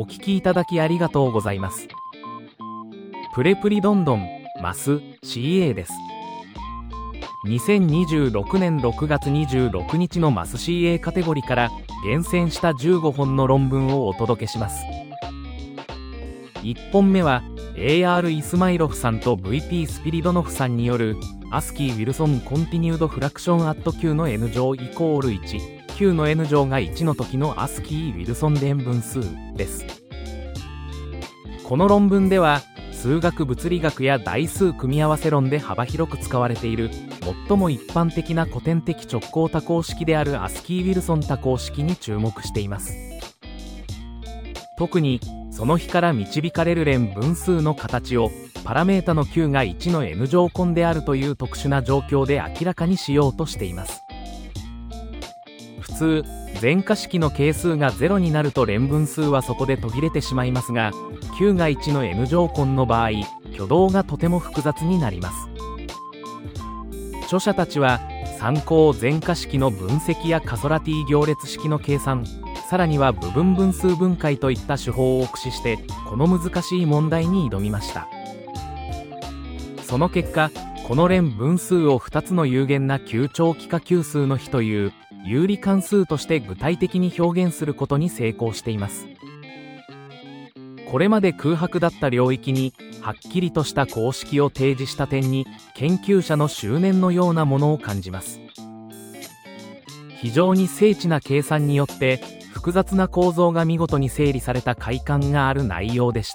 聞きいただきありがとうございます。プレプリどんどんマス CA です。2026年6月26日のマス CA カテゴリーから厳選した15本の論文をお届けします。1本目は AR イスマイロフさんと VP スピリドノフさんによるアスキー・ウィルソン・コンティニュード・フラクション・アット Q の N 乗イコール1 Q の N 乗が1の時のアスキー・ウィルソン連分数です。この論文では数学物理学や代数組み合わせ論で幅広く使われている最も一般的な古典的直行多項式であるアスキー・ウィルソン多項式に注目しています。特にその比から導かれる連分数の形をパラメータの Q が1の N 乗根であるという特殊な状況で明らかにしようとしています。普通全化式の係数が0になると連分数はそこで途切れてしまいますが、 Q が1の N 乗根の場合挙動がとても複雑になります。著者たちは参考全化式の分析やカソラティ行列式の計算、さらには部分分数分解といった手法を駆使してこの難しい問題に挑みました。その結果、この連分数を2つの有限な級長期化級数の比という有理関数として具体的に表現することに成功しています。これまで空白だった領域にはっきりとした公式を提示した点に研究者の執念のようなものを感じます。非常に精緻な計算によって複雑な構造が見事に整理された快感がある内容でした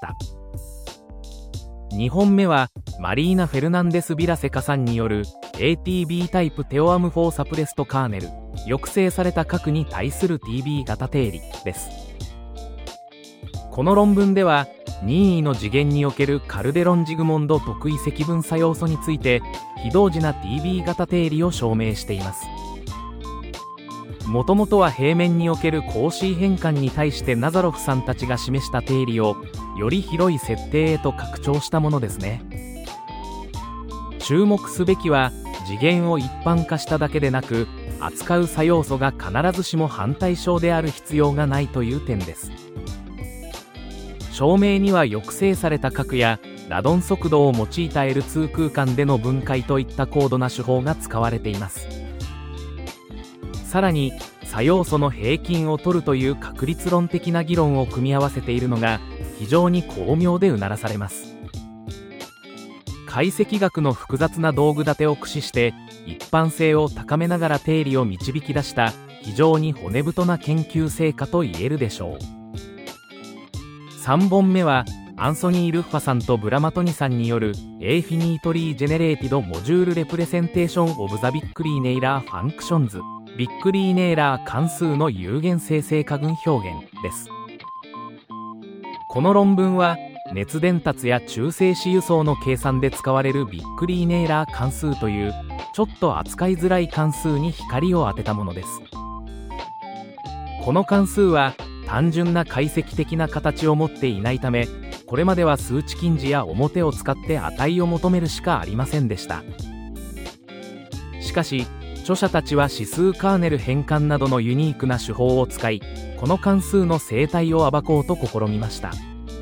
。2本目はマリーナ・フェルナンデス・ビラセカさんによる ATB タイプテオアム・フォー・サプレスト・カーネル抑制された角に対する TB 型定理です。この論文では任意の次元におけるカルデロン・ジグモンド特異積分作用素について非同時な TB 型定理を証明しています。もともとは平面におけるコーシー変換に対してナザロフさんたちが示した定理をより広い設定へと拡張したものですね。注目すべきは次元を一般化しただけでなく、扱う作用素が必ずしも反対称である必要がないという点です。証明には抑制された角やラドン速度を用いた L2 空間での分解といった高度な手法が使われています。さらに作用素の平均を取るという確率論的な議論を組み合わせているのが非常に巧妙でうならされます。解析学の複雑な道具立てを駆使して一般性を高めながら定理を導き出した非常に骨太な研究成果と言えるでしょう。3本目はアンソニー・ルッファさんとブラマトニさんによる Infinitely Generated Module Representation of the Biclinear Functionsビックリーネーラー関数の有限生成加群表現です。この論文は熱伝達や中性子輸送の計算で使われるビックリーネーラー関数というちょっと扱いづらい関数に光を当てたものです。この関数は単純な解析的な形を持っていないため、これまでは数値近似や表を使って値を求めるしかありませんでした。しかし著者たちは指数カーネル変換などのユニークな手法を使い、この関数の生態を暴こうと試みました。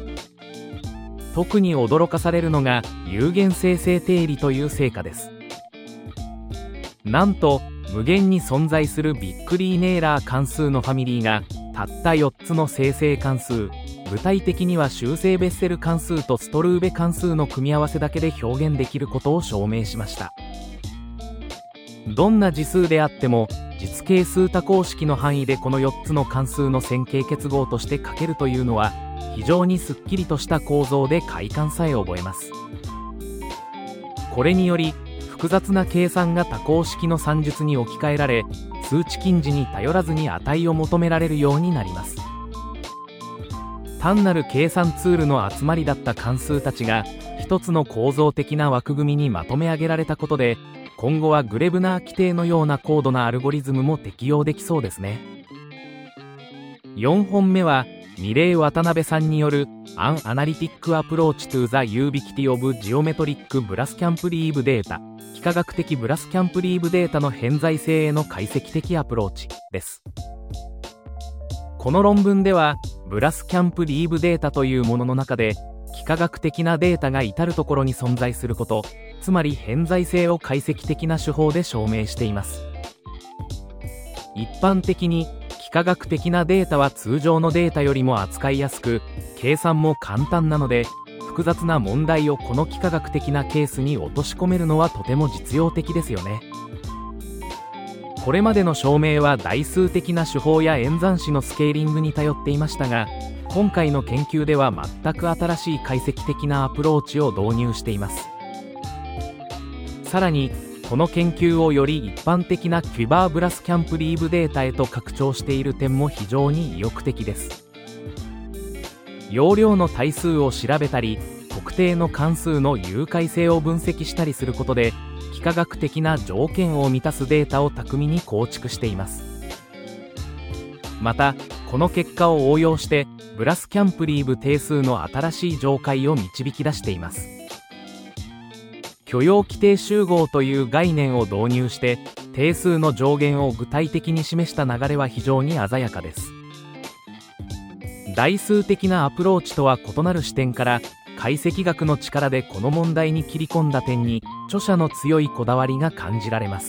特に驚かされるのが有限生成定理という成果です。なんと無限に存在するビックリーネーラー関数のファミリーがたった4つの生成関数、具体的には修正ベッセル関数とストルーベ関数の組み合わせだけで表現できることを証明しました。どんな次数であっても実係数多項式の範囲でこの4つの関数の線形結合として書けるというのは非常にすっきりとした構造で快感さえ覚えます。これにより複雑な計算が多項式の算術に置き換えられ、数値近似に頼らずに値を求められるようになります。単なる計算ツールの集まりだった関数たちが一つの構造的な枠組みにまとめ上げられたことで、今後はグレブナー規定のような高度なアルゴリズムも適用できそうですね。4本目はミレイ・渡辺さんによる An Analytic Approach to the Ubiquity of Geometric Bruscampleave Data 幾何学的ブラスキャンプリーブデータの偏在性への解析的アプローチです。この論文ではブラスキャンプリーブデータというものの中で、幾何学的なデータが至るところに存在すること、つまり偏在性を解析的な手法で証明しています。一般的に幾何学的なデータは通常のデータよりも扱いやすく、計算も簡単なので、複雑な問題をこの幾何学的なケースに落とし込めるのはとても実用的ですよね。これまでの証明は代数的な手法や演算子のスケーリングに頼っていましたが、今回の研究では全く新しい解析的なアプローチを導入しています。さらにこの研究をより一般的なキュバーブラスキャンプリーブデータへと拡張している点も非常に意欲的です。容量の対数を調べたり、特定の関数の有解性を分析したりすることで、幾何学的な条件を満たすデータを巧みに構築しています。またこの結果を応用してブラスキャンプリーブ定数の新しい上階を導き出しています。許容規定集合という概念を導入して定数の上限を具体的に示した流れは非常に鮮やかです。代数的なアプローチとは異なる視点から解析学の力でこの問題に切り込んだ点に著者の強いこだわりが感じられます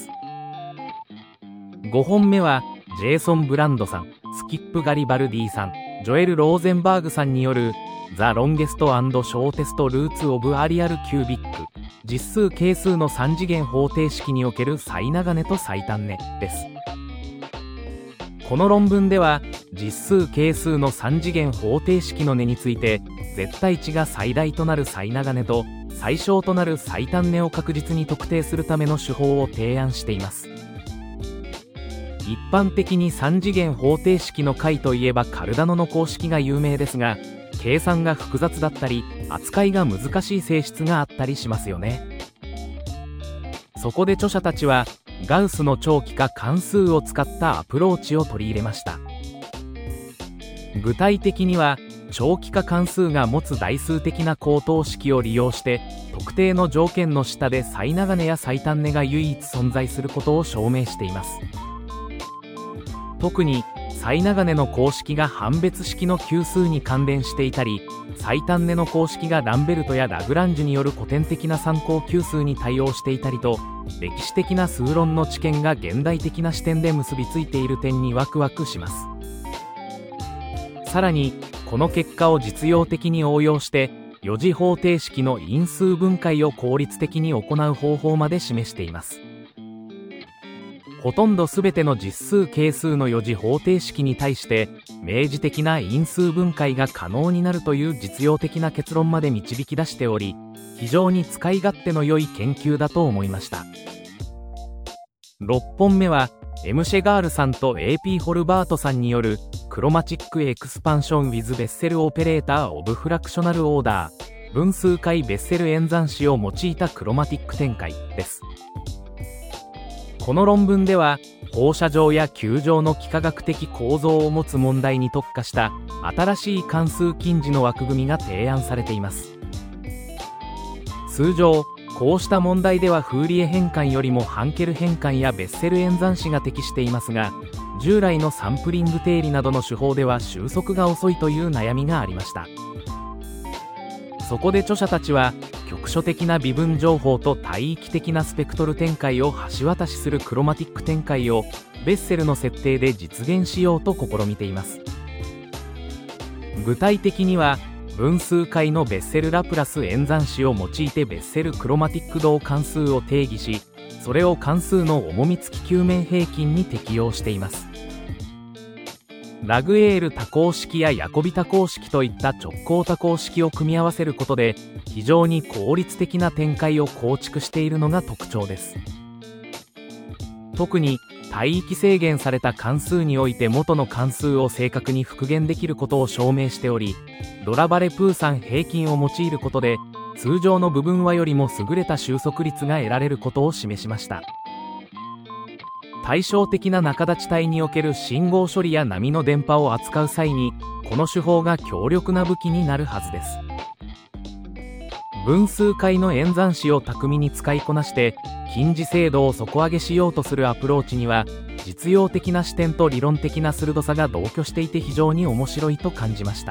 。5本目はジェイソン・ブランドさん、スキップ・ガリバルディさん、ジョエル・ローゼンバーグさんによる The Longest and Shortest Roots of a Real Cubic 実数係数の3次元方程式における最長値と最短値です。この論文では実数係数の3次元方程式の値について絶対値が最大となる最長値と最小となる最短値を確実に特定するための手法を提案しています。一般的に3次元方程式の解といえばカルダノの公式が有名ですが、計算が複雑だったり扱いが難しい性質があったりしますよね。そこで著者たちはガウスの長期化関数を使ったアプローチを取り入れました。具体的には長期化関数が持つ代数的な項等式を利用して特定の条件の下で最長値や最短値が唯一存在することを証明しています。特に最長値の公式が判別式の級数に関連していたり、最短値の公式がランベルトやラグランジュによる古典的な参考級数に対応していたりと、歴史的な数論の知見が現代的な視点で結びついている点にワクワクします。さらにこの結果を実用的に応用して4次方程式の因数分解を効率的に行う方法まで示しています。ほとんどすべての実数係数の4次方程式に対して明示的な因数分解が可能になるという実用的な結論まで導き出しており、非常に使い勝手の良い研究だと思いました。6本目はMシェガールさんと AP ホルバートさんによるクロマチックエクスパンション with ベッセルオペレーターオブフラクショナルオーダー分数解ベッセル演算子を用いたクロマティック展開です。この論文では放射状や球状の幾何学的構造を持つ問題に特化した新しい関数近似の枠組みが提案されています。通常こうした問題ではフーリエ変換よりもハンケル変換やベッセル演算子が適していますが、従来のサンプリング定理などの手法では収束が遅いという悩みがありました。そこで著者たちは局所的な微分情報と帯域的なスペクトル展開を橋渡しするクロマティック展開をベッセルの設定で実現しようと試みています。具体的には分数解のベッセルラプラス演算子を用いてベッセルクロマティック動関数を定義し、それを関数の重み付き球面平均に適用しています。ラグエール多項式やヤコビ多項式といった直行多項式を組み合わせることで非常に効率的な展開を構築しているのが特徴です。特に帯域制限された関数において元の関数を正確に復元できることを証明しており、ドラバレプーさん平均を用いることで通常の部分和よりも優れた収束率が得られることを示しました。対照的な仲立ち帯における信号処理や波の電波を扱う際にこの手法が強力な武器になるはずです。分数解の演算子を巧みに使いこなして近似精度を底上げしようとするアプローチには実用的な視点と理論的な鋭さが同居していて非常に面白いと感じました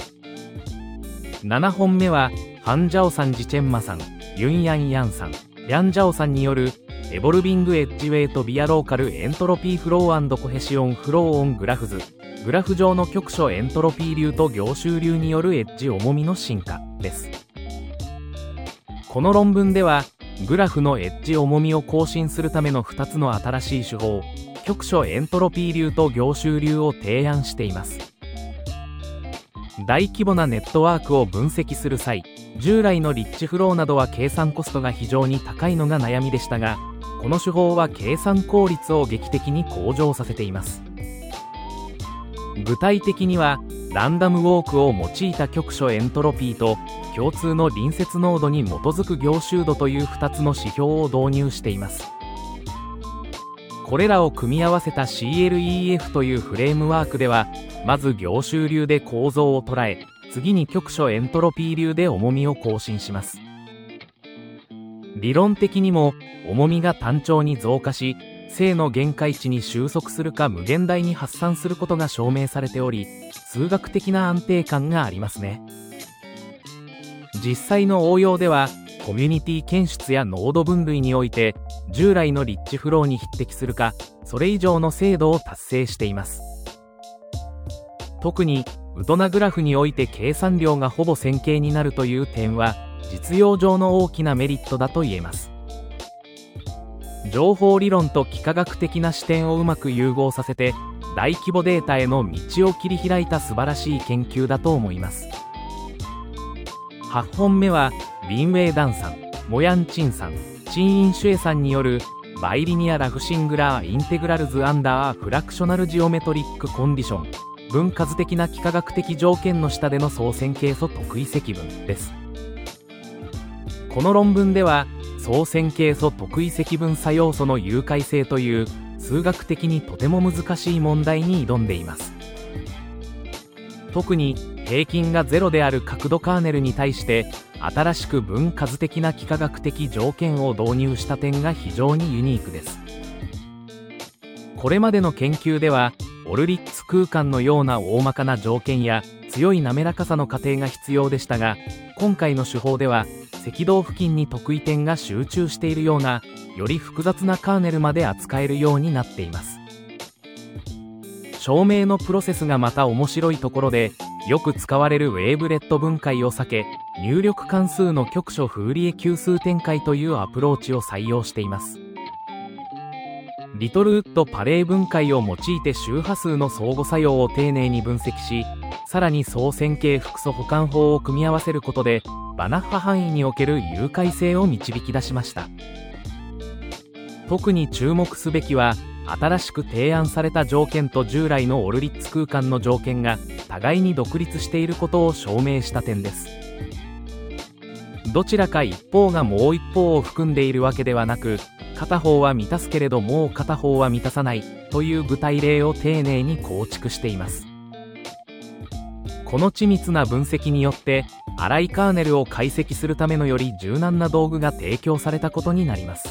。7本目はハン・ジャオさん、ジチェンマさん、ユン・ヤン・ヤンさん、リャン・ジャオさんによるエボルビング・エッジウェイト・ビア・ローカル・エントロピー・フロー&コヘシオン・フローオン・グラフズ、グラフ上の局所エントロピー流と凝集流によるエッジ重みの進化です。この論文ではグラフのエッジ重みを更新するための2つの新しい手法、局所エントロピー流と凝集流を提案しています。大規模なネットワークを分析する際、従来のリッチフローなどは計算コストが非常に高いのが悩みでしたが、この手法は計算効率を劇的に向上させています。具体的にはランダムウォークを用いた局所エントロピーと共通の隣接ノードに基づく凝集度という2つの指標を導入しています。これらを組み合わせた CLEF というフレームワークでは、まず凝集流で構造を捉え、次に局所エントロピー流で重みを更新します。理論的にも重みが単調に増加し、正の限界値に収束するか無限大に発散することが証明されており、数学的な安定感がありますね。実際の応用ではコミュニティ検出やノード分類において従来のリッチフローに匹敵するかそれ以上の精度を達成しています。特にウトナグラフにおいて計算量がほぼ線形になるという点は実用上の大きなメリットだと言えます。情報理論と幾何学的な視点をうまく融合させて大規模データへの道を切り開いた素晴らしい研究だと思います。8本目はビンウェイ・ダンさん、モヤン・チンさん、チン・イン・シュエさんによるバイリニア・ラフシングラー・インテグラルズ・アンダー・フラクショナル・ジオメトリック・コンディション、分数的な幾何学的条件の下での相線形素特異積分です。この論文では相線形素特異積分差要素の有解性という数学的にとても難しい問題に挑んでいます。特に平均が0である角度カーネルに対して新しく分数的な幾何学的条件を導入した点が非常にユニークです。これまでの研究ではオルリッツ空間のような大まかな条件や強い滑らかさの過程が必要でしたが、今回の手法では赤道付近に特異点が集中しているようなより複雑なカーネルまで扱えるようになっています。証明のプロセスがまた面白いところで、よく使われるウェーブレット分解を避け、入力関数の局所フーリエ級数展開というアプローチを採用しています。リトルウッドパレー分解を用いて周波数の相互作用を丁寧に分析し、さらに相線形複素補完法を組み合わせることでバナッハ範囲における有解性を導き出しました。特に注目すべきは新しく提案された条件と従来のオルリッツ空間の条件が互いに独立していることを証明した点です。どちらか一方がもう一方を含んでいるわけではなく、片方は満たすけれどもう片方は満たさないという具体例を丁寧に構築しています。この緻密な分析によって粗いカーネルを解析するためのより柔軟な道具が提供されたことになります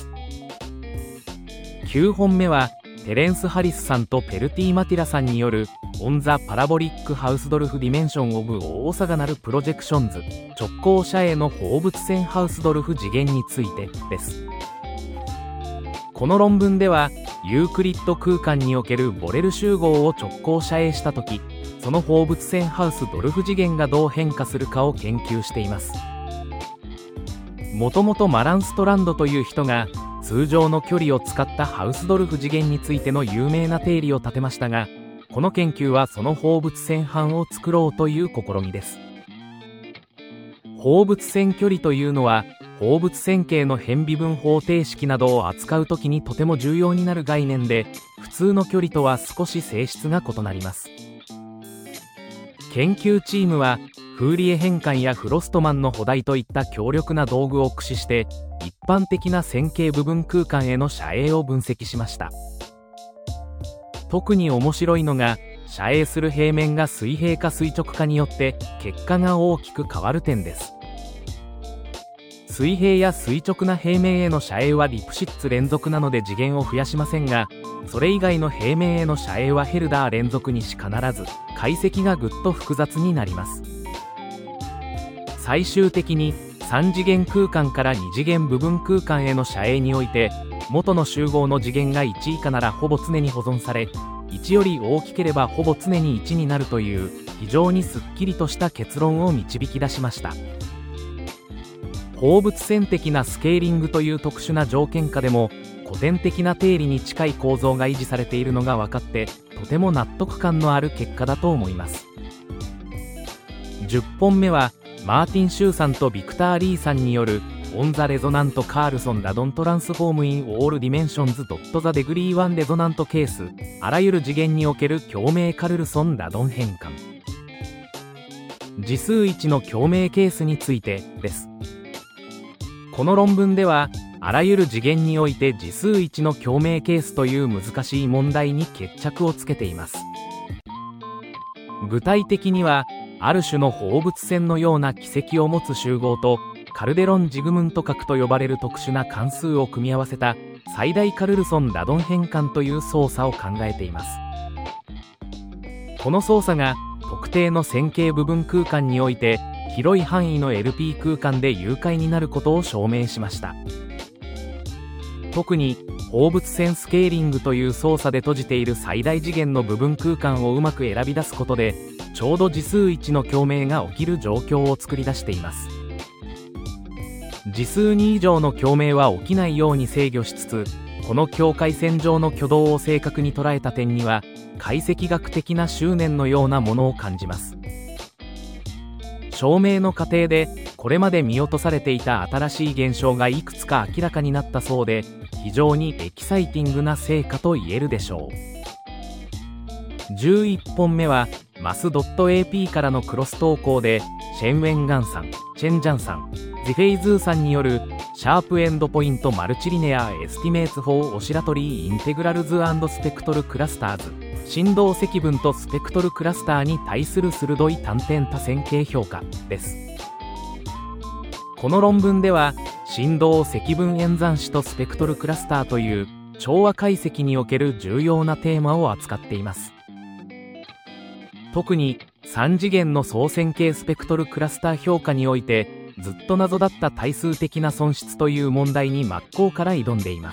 。9本目はテレンス・ハリスさんとペルティ・マティラさんによるオン・ザ・パラボリック・ハウスドルフ・ディメンション・オブ・オーサガナル・プロジェクションズ直行射影の放物線ハウスドルフ次元についてです。この論文ではユークリッド空間におけるボレル集合を直行射影したとき、その放物線ハウスドルフ次元がどう変化するかを研究しています。もともとマラン・ストランドという人が通常の距離を使ったハウスドルフ次元についての有名な定理を立てましたが、この研究はその放物線範を作ろうという試みです。放物線距離というのは放物線形の変微分方程式などを扱うときにとても重要になる概念で、普通の距離とは少し性質が異なります。研究チームはフーリエ変換やフロストマンの補題といった強力な道具を駆使して一般的な線形部分空間への射影を分析しました。特に面白いのが射影する平面が水平か垂直かによって結果が大きく変わる点です。 水平や垂直な平面への遮影はリプシッツ連続なので次元を増やしませんが、それ以外の平面への遮影はヘルダー連続にし必ず解析がぐっと複雑になります。最終的に3次元空間から2次元部分空間への遮影において、元の集合の次元が1以下ならほぼ常に保存され、1より大きければほぼ常に1になるという非常にすっきりとした結論を導き出しました。放物線的なスケーリングという特殊な条件下でも古典的な定理に近い構造が維持されているのが分かって、とても納得感のある結果だと思います。10本目はマーティン・シューさんとビクター・リーさんによるオン・ザ・レゾナント・カールソン・ラドン・トランスフォーム・イン・オール・ディメンションズ・ドット・ザ・デグリー・ワン・レゾナント・ケース、あらゆる次元における共鳴カルルソン・ラドン変換。次数1の共鳴ケースについてです。この論文では、あらゆる次元において次数1の共鳴ケースという難しい問題に決着をつけています。具体的には、ある種の放物線のような軌跡を持つ集合と、カルデロン・ジグムント角と呼ばれる特殊な関数を組み合わせた最大カルルソン・ラドン変換という操作を考えています。この操作が特定の線形部分空間において広い範囲の LP 空間で有解になることを証明しました。特に放物線スケーリングという操作で閉じている最大次元の部分空間をうまく選び出すことで、ちょうど次数1の共鳴が起きる状況を作り出しています。次数2以上の共鳴は起きないように制御しつつ、この境界線上の挙動を正確に捉えた点には解析学的な執念のようなものを感じます。証明の過程でこれまで見落とされていた新しい現象がいくつか明らかになったそうで、非常にエキサイティングな成果と言えるでしょう。11本目はマス .ap からのクロス投稿で、シェンウェンガンさん、チェンジャンさん、ゼフェイズーさんによるシャープエンドポイントマルチリネアエスティメーツフォーオシラトリーインテグラルズ&スペクトルクラスターズ、振動積分とスペクトルクラスターに対する鋭い単点多線形評価です。この論文では振動積分演算子とスペクトルクラスターという調和解析における重要なテーマを扱っています。特に3次元の相線形スペクトルクラスター評価においてずっと謎だった対数的な損失という問題に真っ向から挑んでいます。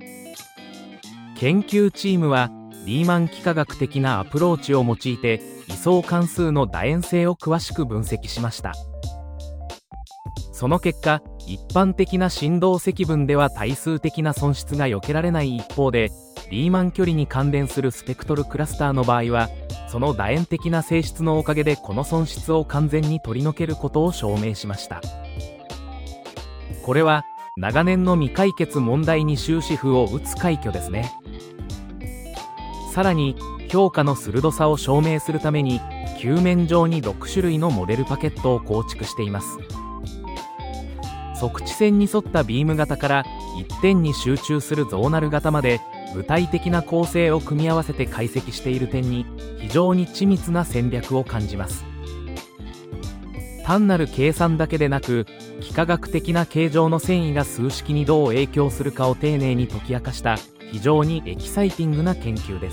研究チームはリーマン幾何学的なアプローチを用いて位相関数の楕円性を詳しく分析しました。その結果、一般的な振動積分では対数的な損失が避けられない一方で、リーマン距離に関連するスペクトルクラスターの場合は、その楕円的な性質のおかげでこの損失を完全に取り除けることを証明しました。これは長年の未解決問題に終止符を打つ快挙ですね。さらに評価の鋭さを証明するために球面上に6種類のモデルパケットを構築しています。測地線に沿ったビーム型から一点に集中するゾーナル型まで具体的な構成を組み合わせて解析している点に非常に緻密な戦略を感じます。単なる計算だけでなく、幾何学的な形状の線維が数式にどう影響するかを丁寧に解き明かした非常にエキサイティングな研究です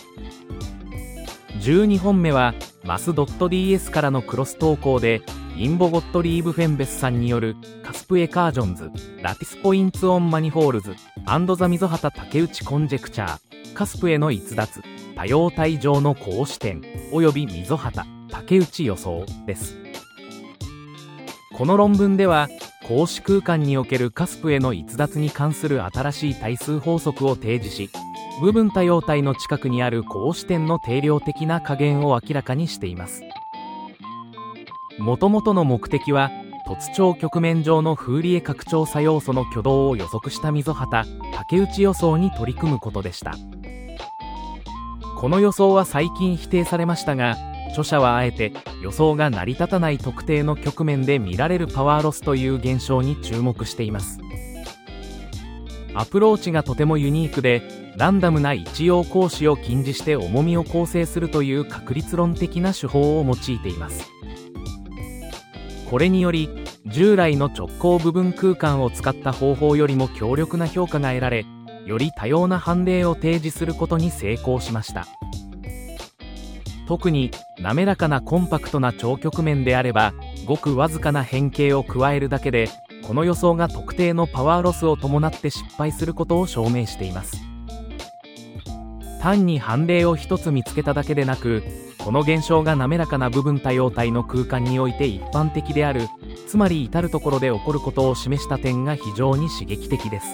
。12本目はマス .ds からのクロス投稿で、インボゴットリーブ・フェンベスさんによるカスプエカージョンズ、ラティスポインツ・オン・マニホールズ、ザ・溝端竹内コンジェクチャー、カスプエの逸脱、多様体上の格子点、および溝端竹内予想です。この論文では、格子空間におけるカスプエの逸脱に関する新しい対数法則を提示し、部分多様体の近くにある格子点の定量的な加減を明らかにしています。もともとの目的は、凸頂曲面上のフーリエ拡張差要素の挙動を予測した溝端竹内予想に取り組むことでした。この予想は最近否定されましたが、著者はあえて予想が成り立たない特定の局面で見られるパワーロスという現象に注目しています。アプローチがとてもユニークで、ランダムな一様格子を近似して重みを構成するという確率論的な手法を用いています。 これにより従来の直行部分空間を使った方法よりも強力な評価が得られ、より多様な判例を提示することに成功しました。特に滑らかなコンパクトな超曲面であれば、ごくわずかな変形を加えるだけでこの予想が特定のパワーロスを伴って失敗することを証明しています。単に判例を一つ見つけただけでなく、この現象が滑らかな部分多様体の空間において一般的である、つまり至る所で起こることを示した点が非常に刺激的です。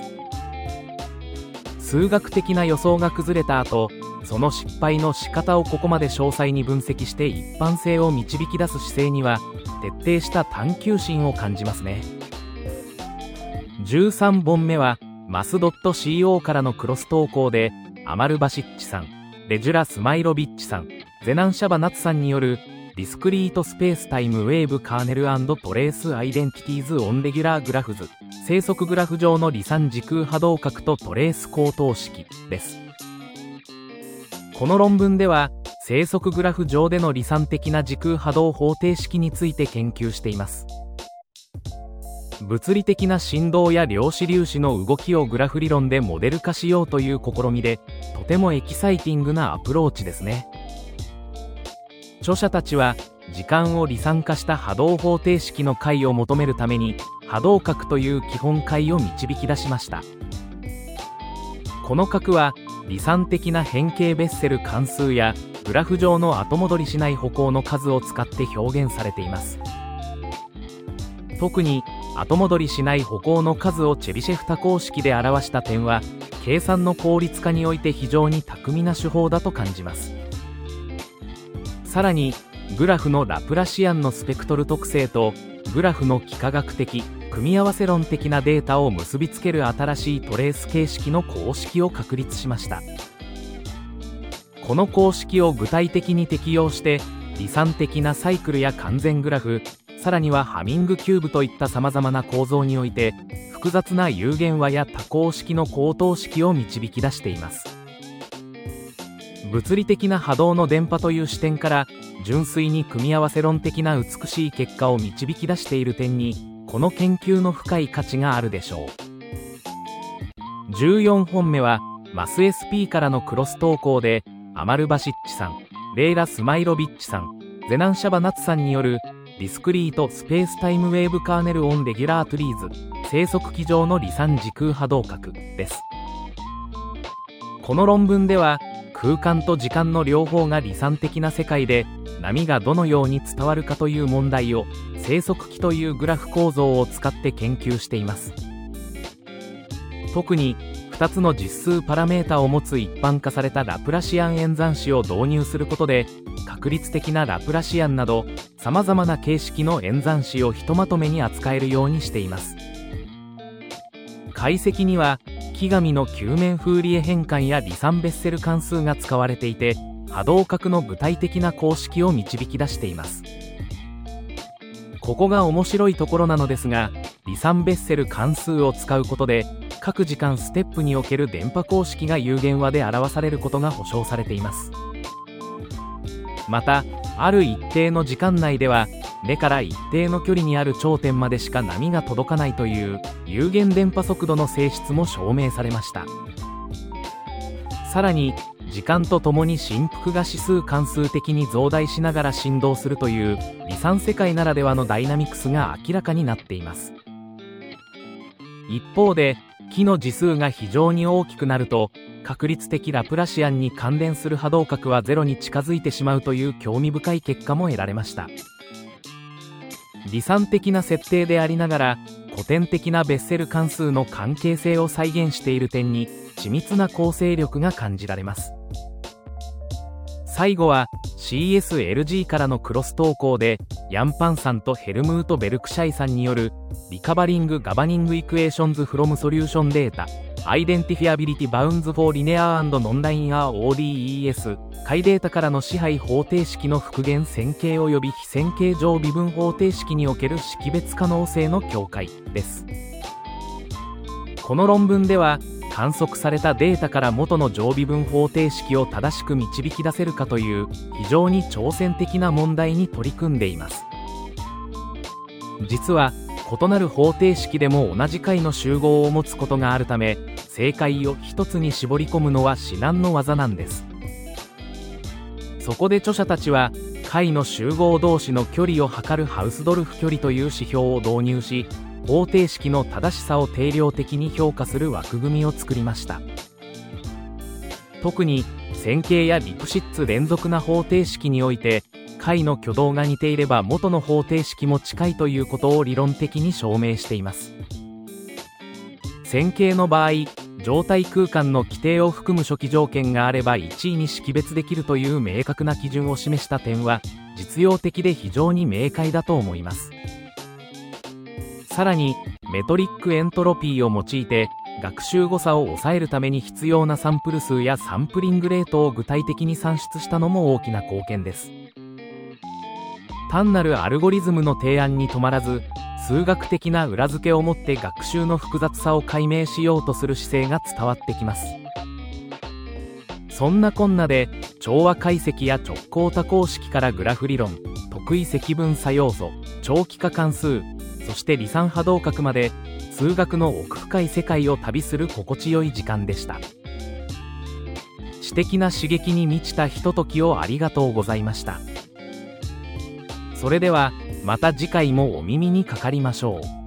数学的な予想が崩れた後、その失敗の仕方をここまで詳細に分析して一般性を導き出す姿勢には徹底した探求心を感じますね。13本目はマス .co からのクロス投稿で、アマルバシッチさん、レジュラ・スマイロビッチさん、ゼナンシャバナツさんによるディスクリートスペースタイムウェーブカーネル&トレースアイデンティティーズオンレギュラーグラフズ、生息グラフ上の離散時空波動角とトレース高等式です。この論文では生息グラフ上での離散的な時空波動方程式について研究しています。物理的な振動や量子粒子の動きをグラフ理論でモデル化しようという試みで、とてもエキサイティングなアプローチですね。著者たちは時間を離散化した波動方程式の解を求めるために波動角という基本解を導き出しました。この角は離散的な変形ベッセル関数やグラフ上の後戻りしない歩行の数を使って表現されています。特に後戻りしない歩行の数をチェビシェフ多項式で表した点は、計算の効率化において非常に巧みな手法だと感じます。さらにグラフのラプラシアンのスペクトル特性とグラフの幾何学的組み合わせ論的なデータを結びつける新しいトレース形式の公式を確立しました。この公式を具体的に適用して離散的なサイクルや完全グラフ、さらにはハミングキューブといったさまざまな構造において複雑な有限和や多項式の高等式を導き出しています。物理的な波動の電波という視点から純粋に組み合わせ論的な美しい結果を導き出している点に、この研究の深い価値があるでしょう。14本目はマス SP からのクロス投稿で、アマルバシッチさん、レイラ・スマイロビッチさん、ゼナンシャバナツさんによるディスクリートスペースタイムウェーブカーネルオンレギュラートリーズ、生息基上の離散時空波動角です。この論文では空間と時間の両方が離散的な世界で、波がどのように伝わるかという問題を生息期というグラフ構造を使って研究しています。特に2つの実数パラメータを持つ一般化されたラプラシアン演算子を導入することで、確率的なラプラシアンなどさまざまな形式の演算子をひとまとめに扱えるようにしています。解析には木神の球面フーリエ変換や離散ベッセル関数が使われていて、波動角の具体的な公式を導き出しています。ここが面白いところなのですが、離散ベッセル関数を使うことで各時間ステップにおける電波公式が有限和で表されることが保証されています。またある一定の時間内では根から一定の距離にある頂点までしか波が届かないという有限電波速度の性質も証明されました。さらに時間とともに振幅が指数関数的に増大しながら振動するという離散世界ならではのダイナミクスが明らかになっています。一方で木の次数が非常に大きくなると確率的ラプラシアンに関連する波動角はゼロに近づいてしまうという興味深い結果も得られました。離散的な設定でありながら古典的なベッセル関数の関係性を再現している点に緻密な構成力が感じられます。最後は CSLG からのクロス投稿で、ヤンパンさんとヘルムート・ベルクシャイさんによるリカバリング・ガバニング・イクエーションズ・フロム・ソリューション・データアイデンティフィアビリティ・バウンズ・フォー・リネアー&ノンライン・アー ODES 解データからの支配方程式の復元線形及び非線形上微分方程式における識別可能性の境界です。この論文では観測されたデータから元の上微分方程式を正しく導き出せるかという非常に挑戦的な問題に取り組んでいます。 実は異なる方程式でも同じ解の集合を持つことがあるため、正解を一つに絞り込むのは至難の業なんです。そこで著者たちは解の集合同士の距離を測るハウスドルフ距離という指標を導入し、方程式の正しさを定量的に評価する枠組みを作りました。特に線形やリプシッツ連続な方程式において、解の挙動が似ていれば元の方程式も近いということを理論的に証明しています。線形の場合、状態空間の規定を含む初期条件があれば1位に識別できるという明確な基準を示した点は実用的で非常に明快だと思います。さらにメトリックエントロピーを用いて学習誤差を抑えるために必要なサンプル数やサンプリングレートを具体的に算出したのも大きな貢献です。単なるアルゴリズムの提案に止まらず、数学的な裏付けをもって学習の複雑さを解明しようとする姿勢が伝わってきます。そんなこんなで調和解析や直行多項式からグラフ理論、特異積分差要素、長期化関数、そして離散波動角まで数学の奥深い世界を旅する心地よい時間でした。知的な刺激に満ちたひとときをありがとうございました。それではまた次回もお耳にかかりましょう。